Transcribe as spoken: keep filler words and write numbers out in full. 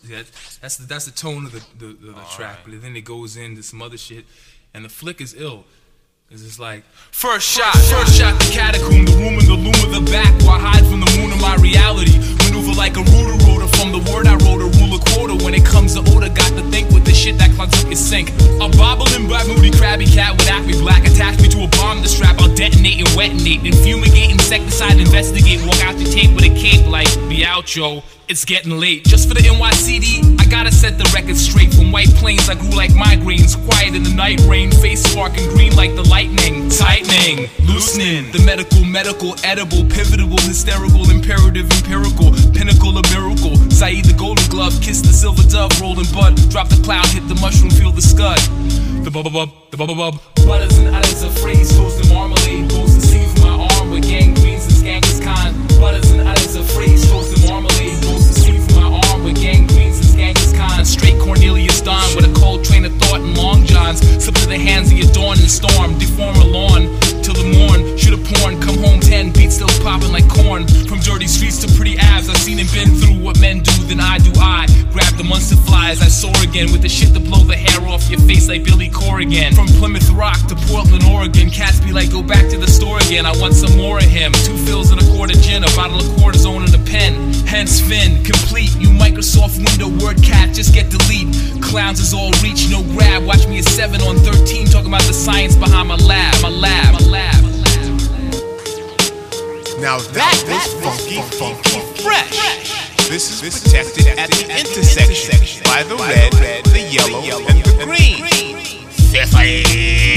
That, that's the that's the tone of the the, the, the track. Right. But then it goes into some other shit, and the flick is ill. It's just like first shot, first shot, the catacomb, the room in the loom of the back, where I hide from the moon of my reality. Maneuver like a rooter rotor from the word I wrote, a rule a quarter. When it comes to odor, got to think with the shit that clogs up your sink. A bobbling black moody crabby cat with acme black, attach me to a bomb to strap. I'll detonate and wetinate, and fumigate, insecticide, investigate. Walk out the tape with a cape like, be out, yo. It's getting late. Just for the N Y C D, I gotta set the record straight. From White Plains, I grew like migraines. Quiet in the night rain, face sparking green like the lightning. Tightening, loosening. The medical, medical, edible, pivotal, hysterical, imperative, empirical, pinnacle, a miracle. Saeed the golden glove, kiss the silver dove, rolling bud. Drop the cloud, hit the mushroom, feel the scud. The bub bub, the bub bub. Butters and udders of phrase, toast and marmalade. Goes to see from my arm with gangrenes and Genghis Khan. Butters and udders of phrase, toast and marmalade. With gangrenes and Genghis Khan. Straight Cornelius Don with a cold train of thought and long johns. Slip to the hands of your dawn and storm. Deform a lawn till the morn. Shoot a porn, come home ten, beats still popping like corn. From dirty streets to pretty abs, I've seen and been through what men do, then I do I. Grab the monster fly as I soar again, with the shit to blow the hair off your face like Billy Corrigan. From Plymouth Rock to Portland, Oregon, cats be like, go back to the store again, I want some more of him. Two fills and a quart of gin, a bottle of cortisone and a pen. Hence Finn, complete, you Microsoft window word cat, just get delete. Clowns is all reach, no grab, watch me at seven on thirteen, talking about the science behind my lab, my lab, my lab. Now that was funky, funky, fresh. This is protected at the intersection by the red, the yellow, and the green.